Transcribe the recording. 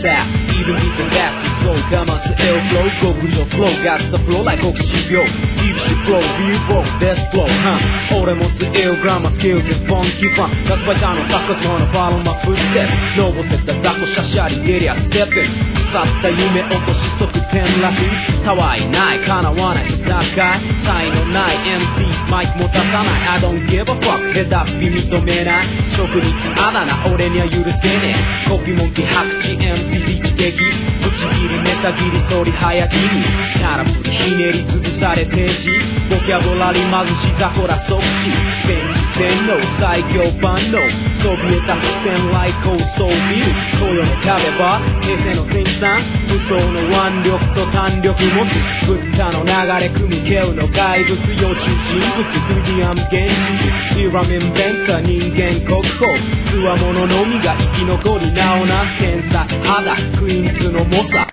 fast even if the fast is slow 我慢す ill flow ごくりの flow got the flow like 国士病 deep shit flow view flow death flow 俺持つ ill grammar skills and funky fun ガスバイターのサッカスの follow my footsteps 登ってった雑魚シャシャリ出りゃステップ腐った夢落とし即転落たわいない叶わない戦い才能ない MC マイク持たさない I don't give a fuck ヘタっぴ認めない職人あだ名俺には許せねえコピーモンキー白痴 MC 力的ぶち切りネタ切り反り早切りキャラフルひねり潰され停止ボキャブラリー貧しさほら即死便利洗脳最強万能そびえた付箋来高層ビル東洋のキャベバ平成の戦士さん武装の腕力と弾力持つブッダの流れ組みケウの怪物幼虫人物フィディアム現実ピラミンベンター人間国宝つわもののみが生き残りなおな天才肌クイーンズの猛者